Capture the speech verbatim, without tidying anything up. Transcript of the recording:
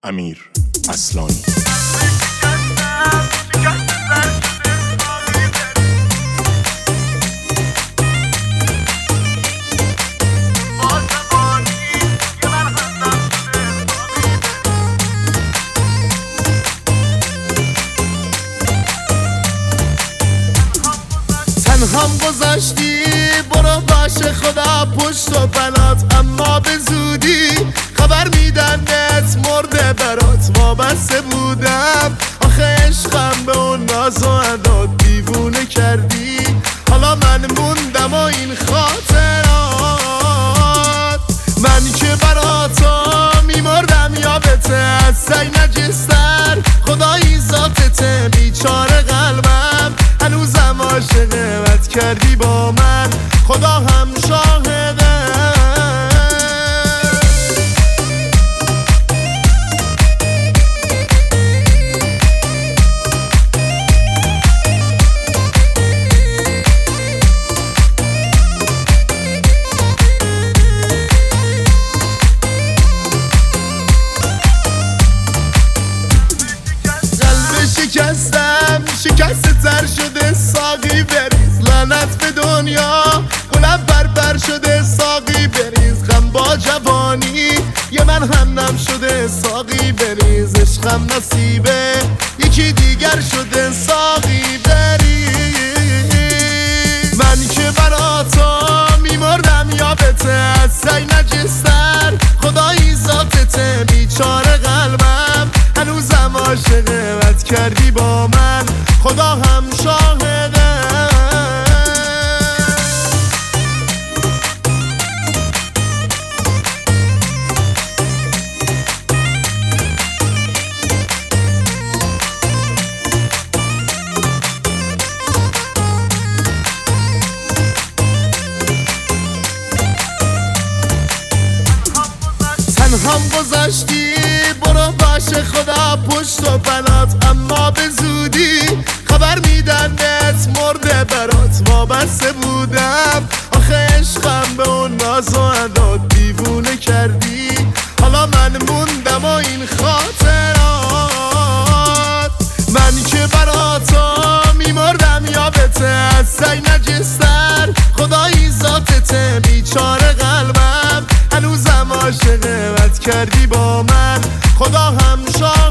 امیر اصلانی. هم گذاشتی برو باش خدا پشت و بلات، اما به زودی خبر میدنت مرده برات. وابسته بودم آخه عشقم به اون ناز و ادا، دیوونه کردی حالا من موندم و این خاطرات. من که براتا میمردم یادته، از سعی نجستر خدایی ذاتته. بیچاره قلبم هنوزم عاشقه، بد کردی با من خدا هم شاهده. شکستم شکست تر شده ساقی بریز، لعنت به دنیا قلب بربر شده ساقی بریز. غم با جوانی یه من هم نم شده ساقی بریز، عشقم نصیبه یکی دیگر شده ساقی بریز. من که براتا میمردم یادته، از سعی نجستر خدایی ذاتته. بیچاره قلبم هنوزم عاشقه، بد کردی با من خدا هم شاهده. هم گذاشتی برو باش خدا پشت و بلات، اما به زودی خبر میدنت مرده برات. وابسته بودم آخه عشقم به اون ناز و ادا، دیوونه کردی حالا من موندم و این خاطرات. من که براتا میمردم یادته، از سعی نجستر خدایی ذاتته. بیچاره قلبم هنوزم عاشقه، بد کردی با من خدا هم شاهده.